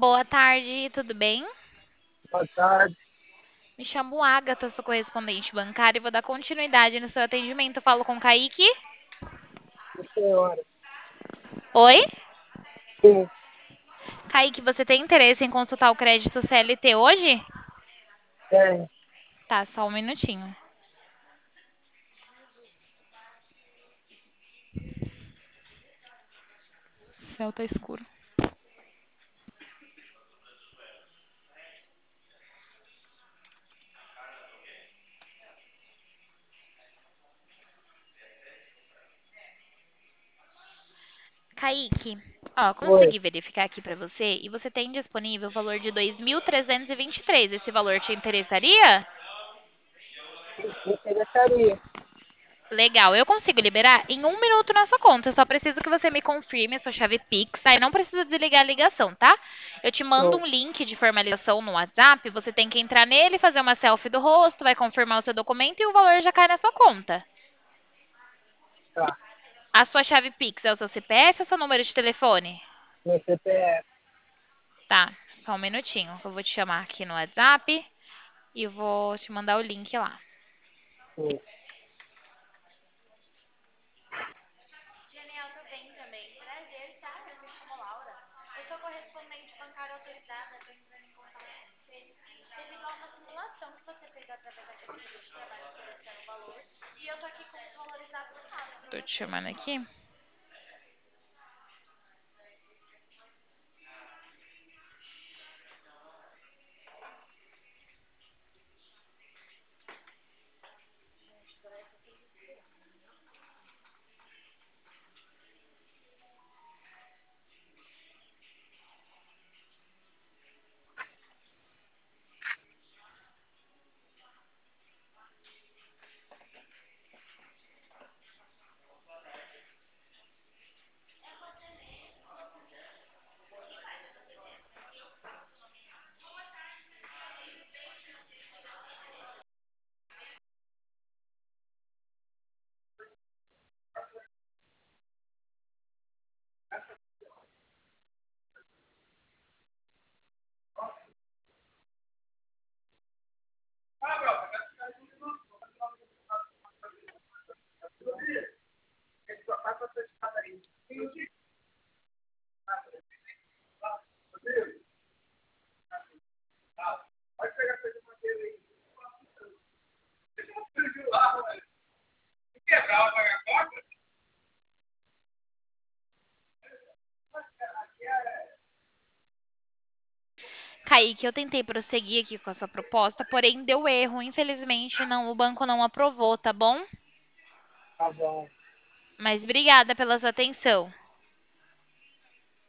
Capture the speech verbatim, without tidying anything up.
Boa tarde, tudo bem? Boa tarde, Me chamo Agatha, sou correspondente bancária e vou dar continuidade no seu atendimento. Falo com o Kaique. sim, senhora. Oi? Sim, Kaique, você tem interesse em consultar o crédito C L T hoje? tem. Tá, só um minutinho. O céu tá escuro. Kaique, ó, Oi. consegui verificar aqui pra você e você tem disponível o valor de dois mil trezentos e vinte e três. Esse valor te interessaria? Me interessaria. Legal, eu consigo liberar em um minuto na sua conta. Eu só preciso que você me confirme a sua chave Pix. Aí não precisa desligar a ligação, tá? Eu te mando Sim, um link de formalização no WhatsApp. Você tem que entrar nele, fazer uma selfie do rosto, vai confirmar o seu documento e o valor já cai na sua conta. tá. A sua chave Pix é o seu C P F ou seu número de telefone? Meu C P F. Tá, só um minutinho. Eu vou te chamar aqui no WhatsApp e vou te mandar o link lá. Sim. Genial, tudo bem também. Prazer, tá? Eu me chamo Laura. Eu sou correspondente bancária autorizada, estou entrando em contato com você devido a uma simulação que você fez através da carteira de trabalho solicitando o valor. E eu tô aqui com os valorizados dados. Tô te chamando aqui. Kaique, eu tentei prosseguir aqui com a sua proposta, porém deu erro. Infelizmente, não, o banco não aprovou, tá bom? Tá bom. Mas obrigada pela sua atenção.